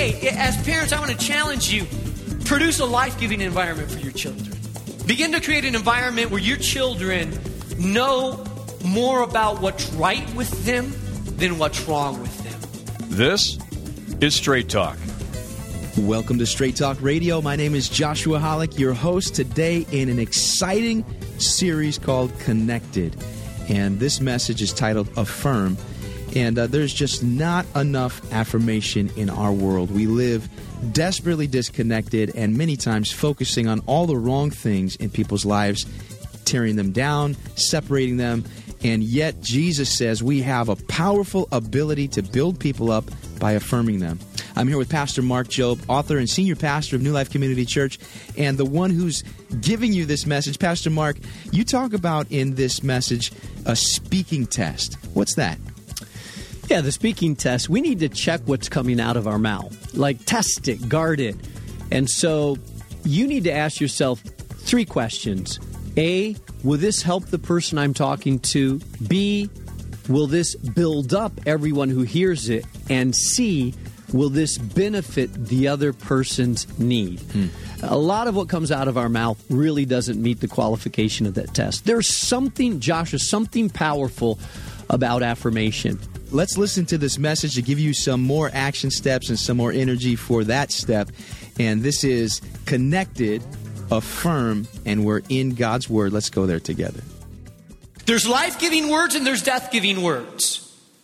today, as parents, I want to challenge you. Produce a life-giving environment for your children. Begin to create an environment where your children know more about what's right with them than what's wrong with them. This is Straight Talk. Welcome to Straight Talk Radio. My name is Joshua Hollick, your host today in an exciting series called Connected. And this message is titled Affirm. And there's just not enough affirmation in our world. We live desperately disconnected and many times focusing on all the wrong things in people's lives, tearing them down, separating them. And yet Jesus says we have a powerful ability to build people up by affirming them. I'm here with Pastor Mark Jobe, author and senior pastor of New Life Community Church, and the one who's giving you this message. Pastor Mark, you talk about in this message a speaking test. What's that? Yeah, the speaking test, we need to check what's coming out of our mouth. Like, test it, guard it. And so you need to ask yourself 3 questions. A, will this help the person I'm talking to? B, will this build up everyone who hears it? And C, will this benefit the other person's need? A lot of what comes out of our mouth really doesn't meet the qualification of that test. There's something, Joshua, something powerful about affirmation. Let's listen to this message to give you some more action steps and some more energy for that step. And this is Connected, Affirm, and we're in God's Word. Let's go there together. There's life-giving words and there's death-giving words.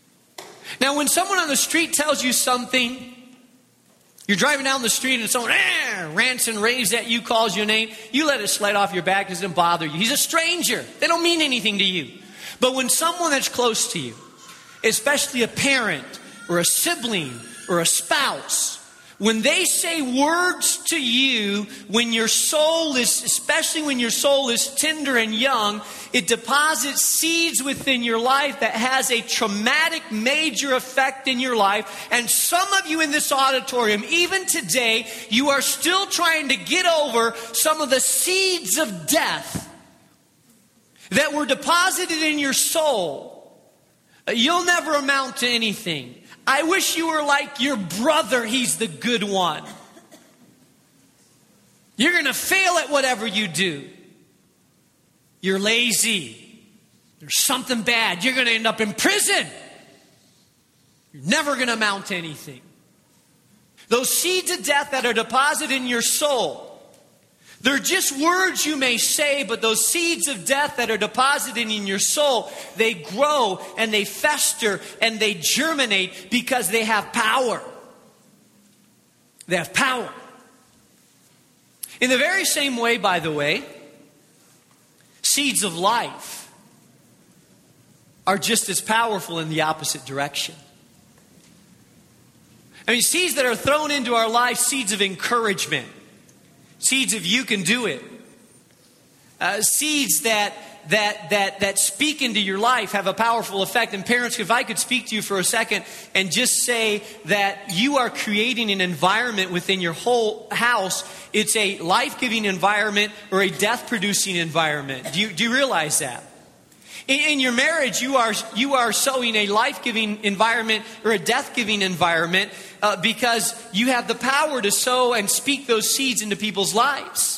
Now, when someone on the street tells you something, you're driving down the street and someone rants and raves at you, calls your name, you let it slide off your back, it doesn't bother you. He's a stranger. They don't mean anything to you. But when someone that's close to you, especially a parent or a sibling or a spouse, when they say words to you, when your soul is, especially when your soul is tender and young, it deposits seeds within your life that has a traumatic major effect in your life. And some of you in this auditorium, even today, you are still trying to get over some of the seeds of death that were deposited in your soul. You'll never amount to anything. I wish you were like your brother. He's the good one. You're going to fail at whatever you do. You're lazy. There's something bad. You're going to end up in prison. You're never going to amount to anything. Those seeds of death that are deposited in your soul, they're just words you may say, but those seeds of death that are deposited in your soul, they grow and they fester and they germinate because they have power. They have power. In the very same way, by the way, seeds of life are just as powerful in the opposite direction. I mean, seeds that are thrown into our life, seeds of encouragement. Seeds of you can do it. Seeds that speak into your life have a powerful effect. And parents, if I could speak to you for a second and just say that you are creating an environment within your whole house. It's a life-giving environment or a death-producing environment. Do you realize that? In your marriage, you are sowing a life-giving environment or a death-giving environment because you have the power to sow and speak those seeds into people's lives.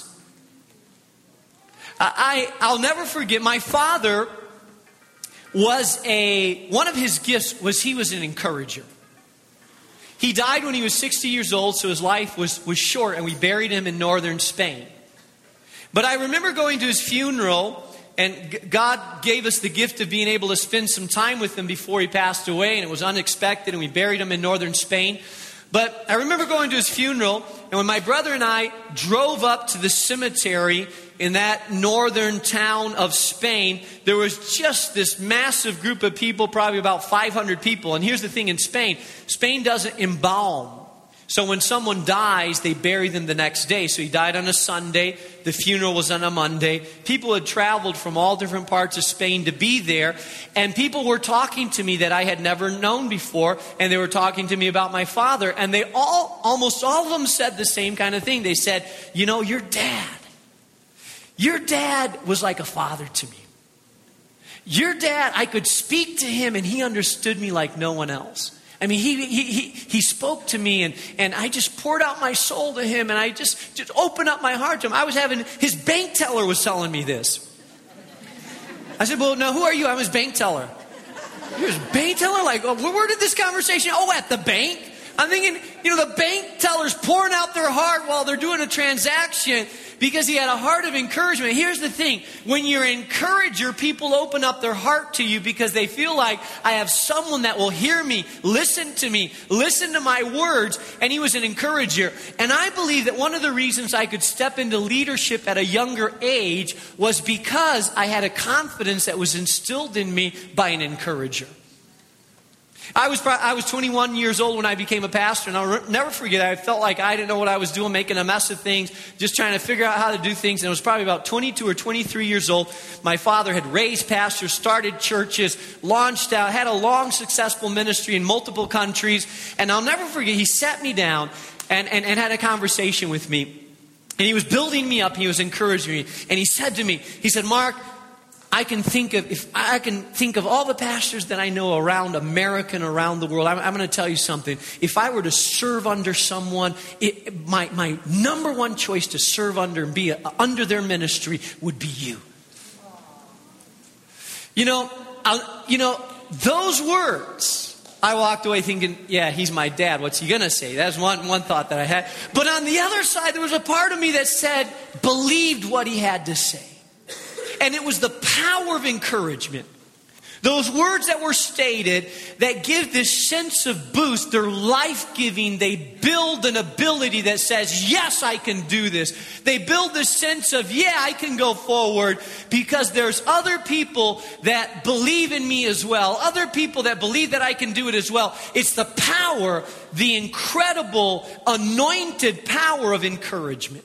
I'll never forget, my father was one of his gifts was he was an encourager. He died when he was 60 years old, so his life was short, and we buried him in northern Spain. But I remember going to his funeral, and God gave us the gift of being able to spend some time with him before he passed away, and it was unexpected, and we buried him in northern Spain. But I remember going to his funeral, and when my brother and I drove up to the cemetery in that northern town of Spain, there was just this massive group of people, probably about 500 people. And here's the thing in Spain doesn't embalm. So when someone dies, they bury them the next day. So he died on a Sunday. The funeral was on a Monday. People had traveled from all different parts of Spain to be there. And people were talking to me that I had never known before. And they were talking to me about my father. And they almost all of them said the same kind of thing. They said, you know, your dad was like a father to me. Your dad, I could speak to him and he understood me like no one else. I mean, he spoke to me, and I just poured out my soul to him, and I just opened up my heart to him. His bank teller was telling me this. I said, well, now who are you? I'm his bank teller. You're his bank teller? Like, where did this conversation? Oh, at the bank? I'm thinking, the bank teller's pouring out their heart while they're doing a transaction because he had a heart of encouragement. Here's the thing. When you're an encourager, people open up their heart to you because they feel like I have someone that will hear me, listen to my words. And he was an encourager. And I believe that one of the reasons I could step into leadership at a younger age was because I had a confidence that was instilled in me by an encourager. I was 21 years old when I became a pastor, and I'll never forget, I felt like I didn't know what I was doing, making a mess of things, just trying to figure out how to do things. And it was probably about 22 or 23 years old. My father had raised pastors, started churches, launched out, had a long, successful ministry in multiple countries. And I'll never forget, he sat me down and had a conversation with me. And he was building me up, he was encouraging me. And he said to me, Mark, I can think of all the pastors that I know around America and around the world. I'm going to tell you something. If I were to serve under someone, my number one choice to serve under and be under their ministry would be you. Those words, I walked away thinking, yeah, he's my dad. What's he going to say? That's one thought that I had. But on the other side, there was a part of me that said, believed what he had to say. And it was the power of encouragement. Those words that were stated that give this sense of boost, they're life-giving. They build an ability that says, yes, I can do this. They build this sense of, yeah, I can go forward because there's other people that believe in me as well. Other people that believe that I can do it as well. It's the power, the incredible, anointed power of encouragement.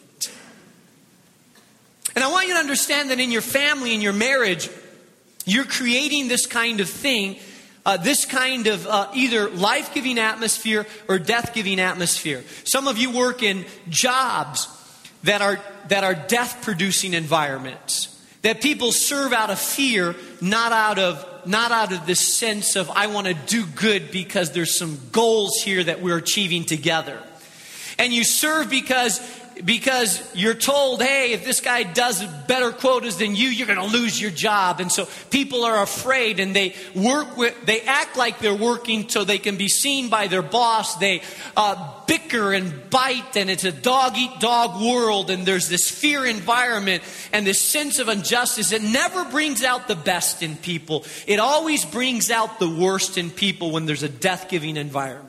And I want you to understand that in your family, in your marriage, you're creating this kind of thing, this kind of either life-giving atmosphere or death-giving atmosphere. Some of you work in jobs that are death-producing environments, that people serve out of fear, not out of this sense of I want to do good because there's some goals here that we're achieving together. And you serve because you're told, hey, if this guy does better quotas than you, you're going to lose your job. And so people are afraid and they act like they're working so they can be seen by their boss. They bicker and bite, and it's a dog-eat-dog world. And there's this fear environment and this sense of injustice. It never brings out the best in people. It always brings out the worst in people when there's a death-giving environment.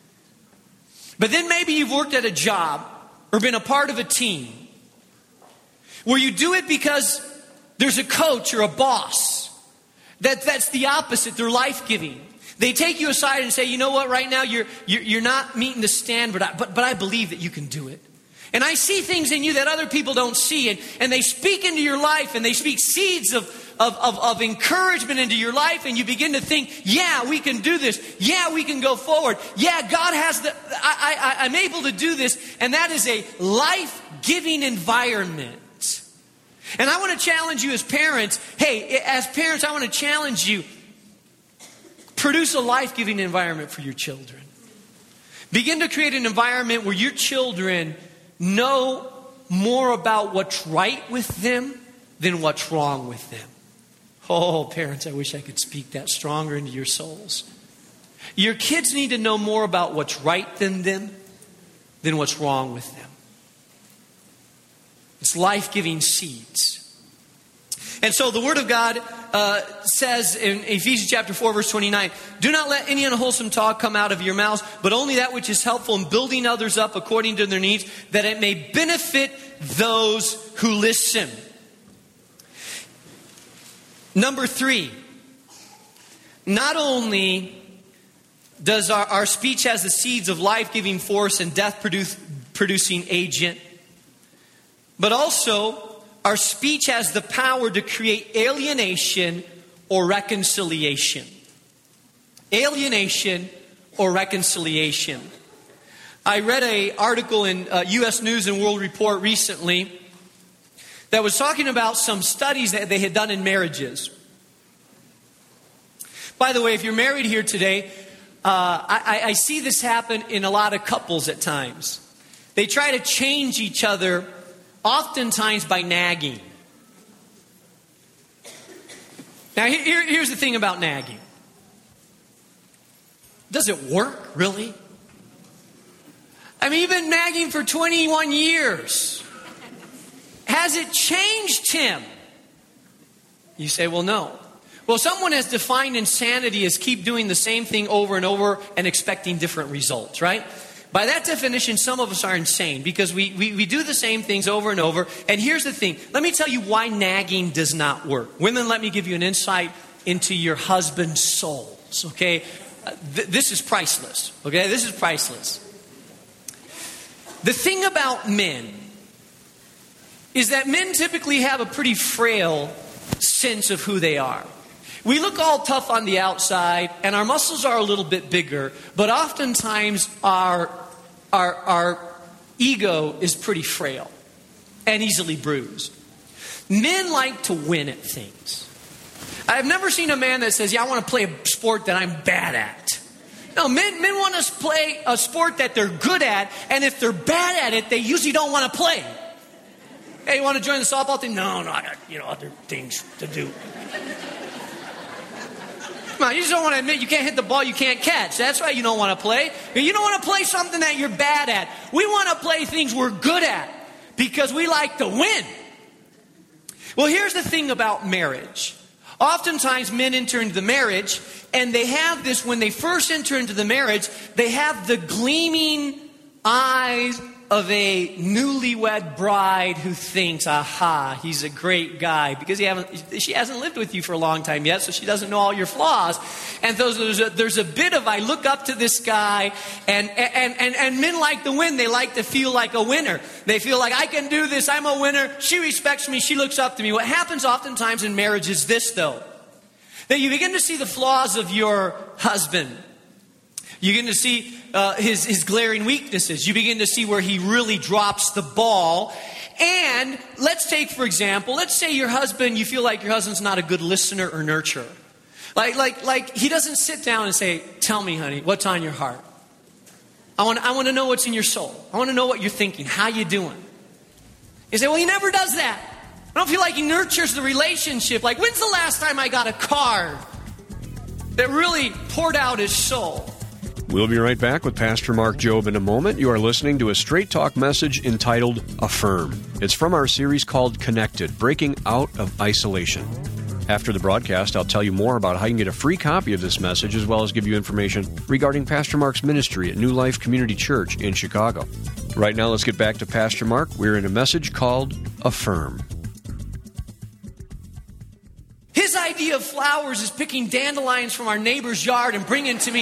But then maybe you've worked at a job or been a part of a team where you do it because there's a coach or a boss that's the opposite. They're life-giving. They take you aside and say, you know what, right now you're not meeting the standard, but I believe that you can do it. And I see things in you that other people don't see, and they speak into your life, and they speak seeds of encouragement into your life, and you begin to think, yeah, we can do this. Yeah, we can go forward. Yeah, God has I'm able to do this. And that is a life-giving environment. And I want to challenge you as parents. Hey, as parents, I want to challenge you. Produce a life-giving environment for your children. Begin to create an environment where your children know more about what's right with them than what's wrong with them. Oh, parents, I wish I could speak that stronger into your souls. Your kids need to know more about what's right in them than what's wrong with them. It's life-giving seeds. And so the Word of God says in Ephesians chapter 4, verse 29, do not let any unwholesome talk come out of your mouths, but only that which is helpful in building others up according to their needs, that it may benefit those who listen. Number 3, not only does our speech has the seeds of life-giving force and death-producing agent, but also our speech has the power to create alienation or reconciliation. Alienation or reconciliation. I read an article in U.S. News and World Report recently that was talking about some studies that they had done in marriages. By the way, if you're married here today, I see this happen in a lot of couples at times. They try to change each other, oftentimes by nagging. Now, here's the thing about nagging. Does it work, really? I mean, you've been nagging for 21 years. Has it changed him? You say, well, no. Well, someone has defined insanity as keep doing the same thing over and over and expecting different results, right? By that definition, some of us are insane because we do the same things over and over. And here's the thing. Let me tell you why nagging does not work. Women, let me give you an insight into your husband's souls, okay? This is priceless, okay? This is priceless. The thing about men is that men typically have a pretty frail sense of who they are. We look all tough on the outside, and our muscles are a little bit bigger, but oftentimes our ego is pretty frail and easily bruised. Men like to win at things. I've never seen a man that says, yeah, I want to play a sport that I'm bad at. No, men want to play a sport that they're good at, and if they're bad at it, they usually don't want to play. Hey, you want to join the softball team? No, I got, other things to do. Come on, you just don't want to admit you can't hit the ball you can't catch. That's right, you don't want to play. You don't want to play something that you're bad at. We want to play things we're good at because we like to win. Well, here's the thing about marriage. Oftentimes men enter into the marriage and they have this, when they first enter into the marriage, they have the gleaming eyes of a newlywed bride who thinks, aha, he's a great guy, because she hasn't lived with you for a long time yet, so she doesn't know all your flaws. And so there's a bit of, I look up to this guy, and men like to win. They like to feel like a winner. They feel like, I can do this, I'm a winner, she respects me, she looks up to me. What happens oftentimes in marriage is this, though, that you begin to see the flaws of your husband. You begin to see his glaring weaknesses. You begin to see where he really drops the ball. And let's take, for example, let's say your husband, you feel like your husband's not a good listener or nurturer. Like he doesn't sit down and say, tell me, honey, what's on your heart? I want to know what's in your soul. I want to know what you're thinking. How you doing? You say, well, he never does that. I don't feel like he nurtures the relationship. Like, when's the last time I got a card that really poured out his soul? We'll be right back with Pastor Mark Jobe in a moment. You are listening to a Straight Talk message entitled Affirm. It's from our series called Connected, Breaking Out of Isolation. After the broadcast, I'll tell you more about how you can get a free copy of this message, as well as give you information regarding Pastor Mark's ministry at New Life Community Church in Chicago. Right now, let's get back to Pastor Mark. We're in a message called Affirm. His idea of flowers is picking dandelions from our neighbor's yard and bringing to me.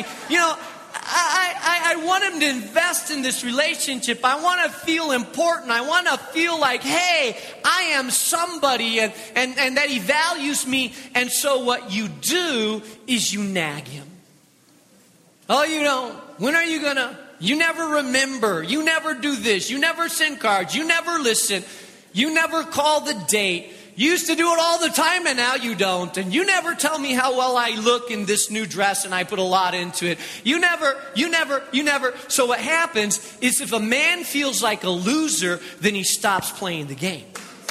I want him to invest in this relationship. I want to feel important. I want to feel like, hey, I am somebody and that he values me. And so what you do is you nag him. Oh, you don't. When are you going to? You never remember. You never do this. You never send cards. You never listen. You never call the date. You used to do it all the time and now you don't. And you never tell me how well I look in this new dress and I put a lot into it. You never. So what happens is if a man feels like a loser, then he stops playing the game.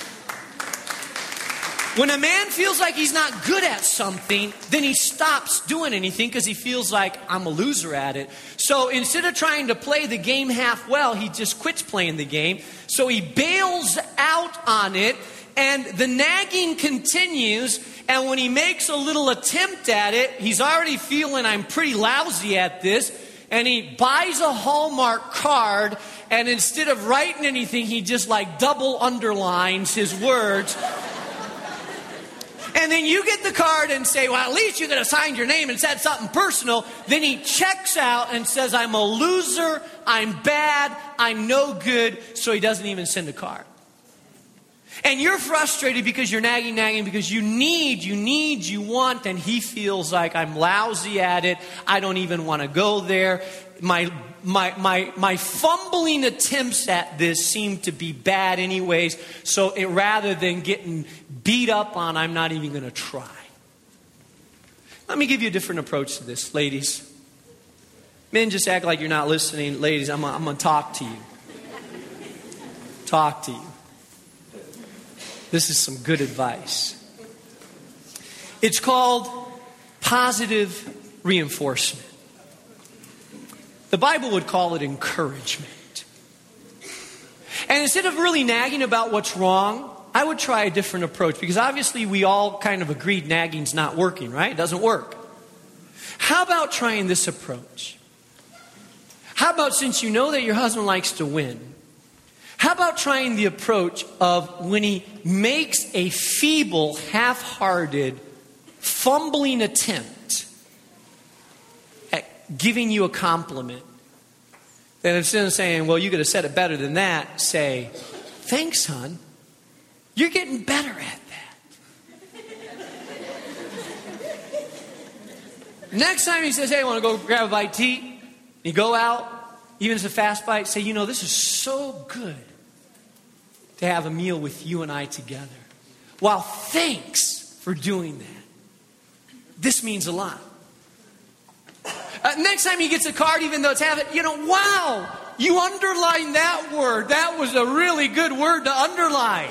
When a man feels like he's not good at something, then he stops doing anything because he feels like, I'm a loser at it. So instead of trying to play the game half well, he just quits playing the game. So he bails out on it. And the nagging continues, and when he makes a little attempt at it, he's already feeling, I'm pretty lousy at this, and he buys a Hallmark card, and instead of writing anything, he just double underlines his words. And then you get the card and say, well, at least you could have signed your name and said something personal. Then he checks out and says, I'm a loser, I'm bad, I'm no good, so he doesn't even send a card. And you're frustrated because you're nagging because you want, and he feels like, I'm lousy at it. I don't even want to go there. My fumbling attempts at this seem to be bad anyways. So rather than getting beat up on, I'm not even going to try. Let me give you a different approach to this, ladies. Men, just act like you're not listening. Ladies, I'm going to talk to you. Talk to you. This is some good advice. It's called positive reinforcement. The Bible would call it encouragement. And instead of really nagging about what's wrong, I would try a different approach, because obviously we all kind of agreed nagging's not working, right? It doesn't work. How about trying this approach? How about, since you know that your husband likes to win, how about trying the approach of when he makes a feeble, half-hearted, fumbling attempt at giving you a compliment, then instead of saying, well, you could have said it better than that, say, thanks, hon. You're getting better at that. Next time he says, hey, I want to go grab a bite to eat, you go out, even if it's a fast bite, say, you know, this is so good to have a meal with you and I together. Well, thanks for doing that. This means a lot. Next time he gets a card, even though it's half it, wow, you underlined that word. That was a really good word to underline.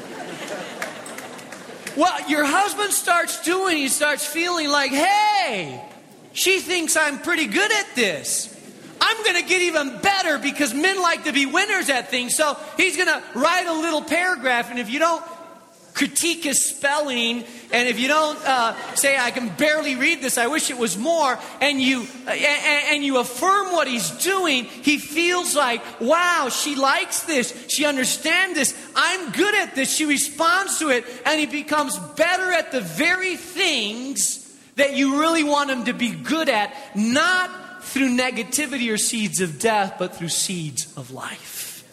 Well, your husband he starts feeling like, hey, she thinks I'm pretty good at this. I'm going to get even better because men like to be winners at things. So he's going to write a little paragraph, and if you don't critique his spelling, and if you don't say, I can barely read this, I wish it was more, and you affirm what he's doing, he feels like, wow, she likes this, she understands this, I'm good at this, she responds to it, and he becomes better at the very things that you really want him to be good at, not through negativity or seeds of death, but through seeds of life.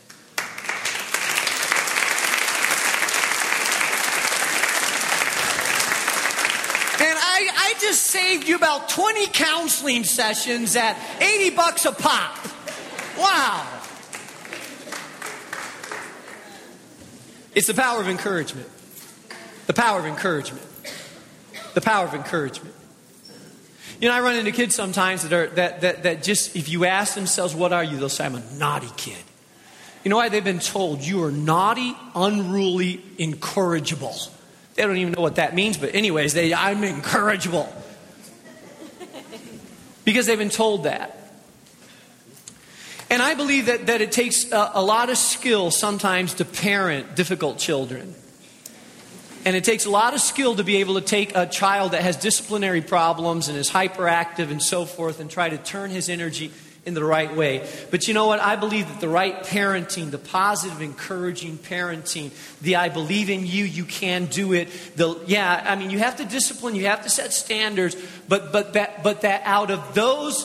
And I just saved you about 20 counseling sessions at $80 a pop. Wow. It's the power of encouragement. The power of encouragement. The power of encouragement. You know, I run into kids sometimes that just, if you ask themselves, what are you? They'll say, I'm a naughty kid. You know why? They've been told you are naughty, unruly, incorrigible. They don't even know what that means, but anyways, I'm incorrigible. Because they've been told that. And I believe that it takes a lot of skill sometimes to parent difficult children. And it takes a lot of skill to be able to take a child that has disciplinary problems and is hyperactive and so forth and try to turn his energy in the right way. But you know what? I believe that the right parenting, the positive, encouraging parenting, the I believe in you, you can do it. You have to discipline, you have to set standards, but that out of those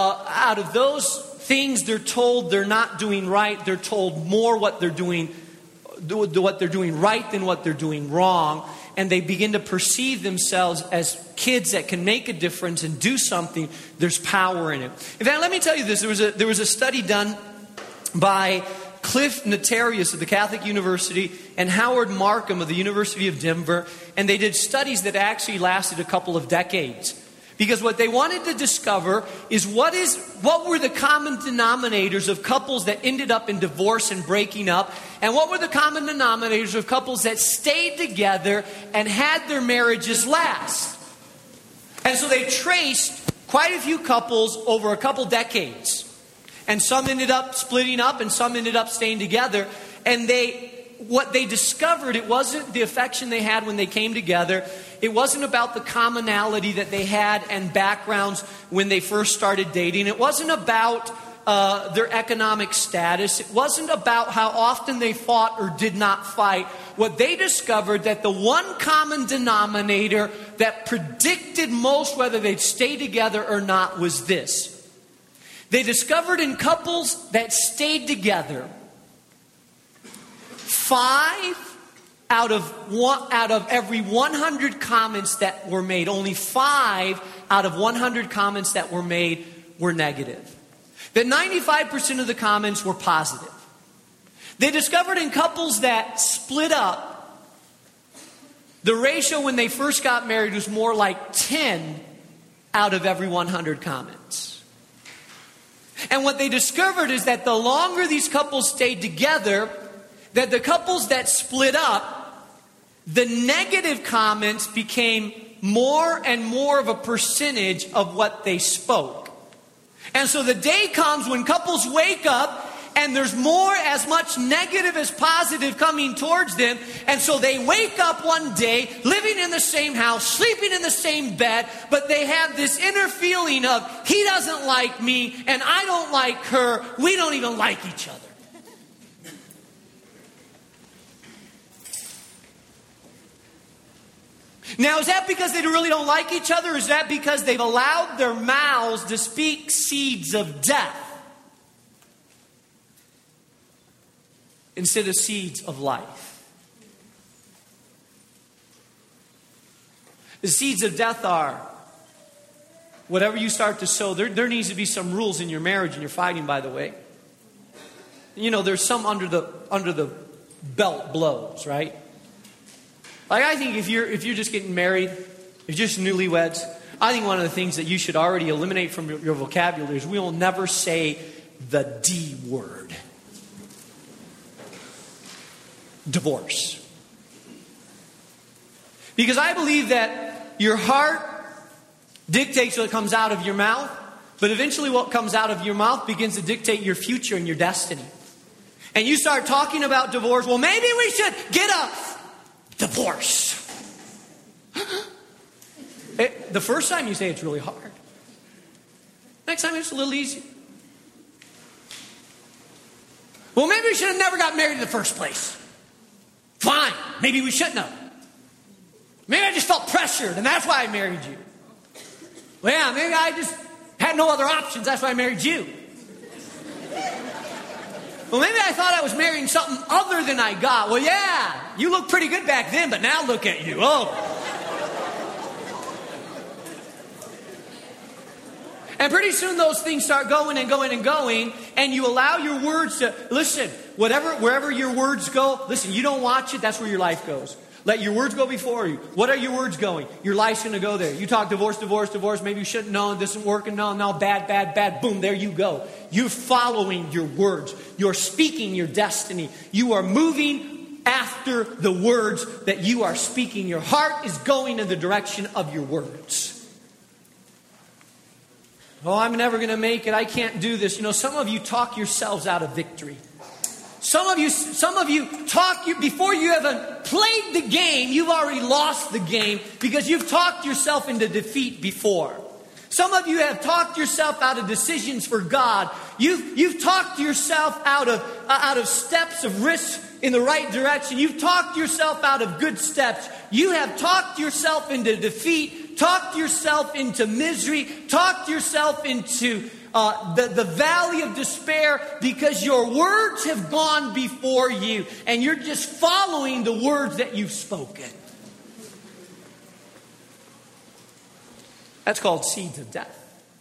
things they're told they're not doing right, they're told more what they're doing right than what they're doing wrong, and they begin to perceive themselves as kids that can make a difference and do something. There's power in it. In fact, let me tell you this. There was a study done by Cliff Notarius of the Catholic University and Howard Markham of the University of Denver, and they did studies that actually lasted a couple of decades. Because what they wanted to discover is what were the common denominators of couples that ended up in divorce and breaking up, and what were the common denominators of couples that stayed together and had their marriages last. And so they traced quite a few couples over a couple decades. And some ended up splitting up and some ended up staying together. And what they discovered, it wasn't the affection they had when they came together. It wasn't about the commonality that they had and backgrounds when they first started dating. It wasn't about their economic status. It wasn't about how often they fought or did not fight. What they discovered, that the one common denominator that predicted most whether they'd stay together or not, was this. They discovered in couples that stayed together, 5 out of every 100 comments that were made, only 5 out of 100 comments that were made were negative. That 95% of the comments were positive. They discovered in couples that split up, the ratio when they first got married was more like 10 out of every 100 comments. And what they discovered is that the longer these couples stayed together, that the couples that split up, the negative comments became more and more of a percentage of what they spoke. And so the day comes when couples wake up and there's as much negative as positive coming towards them. And so they wake up one day, living in the same house, sleeping in the same bed, but they have this inner feeling of, he doesn't like me and I don't like her. We don't even like each other. Now, is that because they really don't like each other? Or is that because they've allowed their mouths to speak seeds of death instead of seeds of life? The seeds of death are whatever you start to sow. There needs to be some rules in your marriage and your fighting, by the way. You know, there's some under the belt blows, right? Like, I think if you're just getting married, if you're just newlyweds, I think one of the things that you should already eliminate from your vocabulary is we will never say the D word. Divorce. Because I believe that your heart dictates what comes out of your mouth, but eventually what comes out of your mouth begins to dictate your future and your destiny. And you start talking about divorce, well, maybe we should get a divorce. The first time you say it's really hard. Next time it's a little easier. Well, maybe we should have never got married in the first place. Fine. Maybe we shouldn't have. Maybe I just felt pressured and that's why I married you. Well, yeah, maybe I just had no other options. That's why I married you. Well, maybe I thought I was marrying something other than I got. Well, yeah, you looked pretty good back then, but now look at you. Oh. And pretty soon those things start going and going and going, and you allow your words to, listen, wherever your words go, listen, you don't watch it, that's where your life goes. Let your words go before you. What are your words going? Your life's going to go there. You talk divorce. Maybe you shouldn't know. This isn't working. No, bad. Boom, there you go. You're following your words. You're speaking your destiny. You are moving after the words that you are speaking. Your heart is going in the direction of your words. Oh, I'm never going to make it. I can't do this. You know, some of you talk yourselves out of victory. Some of you talk, before you even played the game, you've already lost the game because you've talked yourself into defeat before. Some of you have talked yourself out of decisions for God. You've talked yourself out of steps of risk in the right direction. You've talked yourself out of good steps. You have talked yourself into defeat, talked yourself into misery, talked yourself into the valley of despair because your words have gone before you and you're just following the words that you've spoken. That's called seeds of death.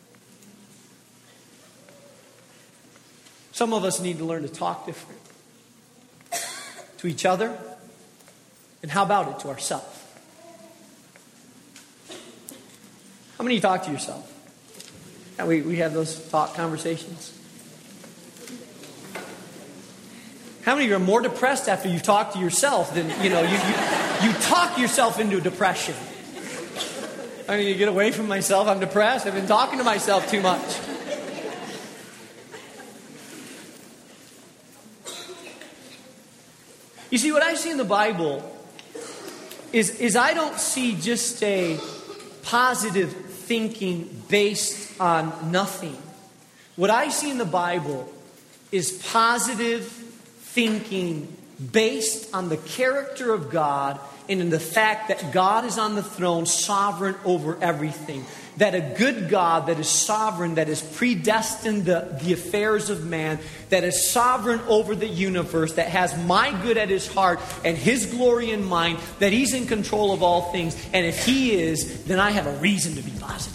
Some of us need to learn to talk different to each other, and how about it, to ourselves? How many of you talk to yourself? And we have those thought conversations. How many of you are more depressed after you've talked to yourself than, you talk yourself into a depression? I need to get away from myself. I'm depressed. I've been talking to myself too much. You see, what I see in the Bible is I don't see just a positive thinking based on nothing. What I see in the Bible is positive thinking based on the character of God and in the fact that God is on the throne, sovereign over everything. That a good God that is sovereign, that has predestined the affairs of man, that is sovereign over the universe, that has my good at his heart and his glory in mind, that he's in control of all things. And if he is, then I have a reason to be positive.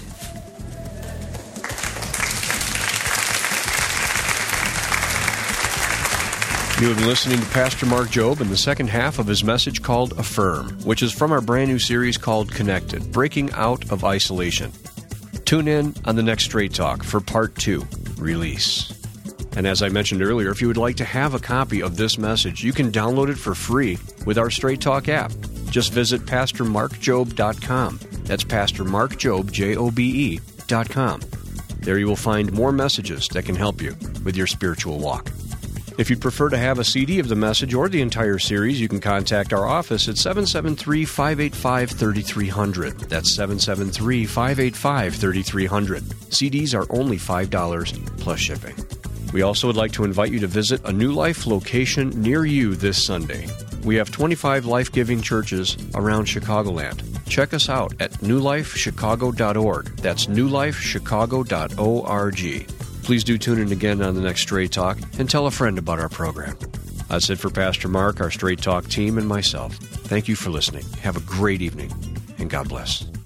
You have been listening to Pastor Mark Jobe in the second half of his message called Affirm, which is from our brand new series called Connected, Breaking Out of Isolation. Tune in on the next Straight Talk for part 2. release. And as I mentioned earlier, if you would like to have a copy of this message, you can download it for free with our Straight Talk app. Just visit PastorMarkJobe.com. That's PastorMarkJobe, Jobe.com. There you will find more messages that can help you with your spiritual walk. If you'd prefer to have a CD of the message or the entire series, you can contact our office at 773-585-3300. That's 773-585-3300. CDs are only $5 plus shipping. We also would like to invite you to visit a New Life location near you this Sunday. We have 25 life-giving churches around Chicagoland. Check us out at newlifechicago.org. That's newlifechicago.org. Please do tune in again on the next Straight Talk and tell a friend about our program. That's it for Pastor Mark, our Straight Talk team, and myself. Thank you for listening. Have a great evening, and God bless.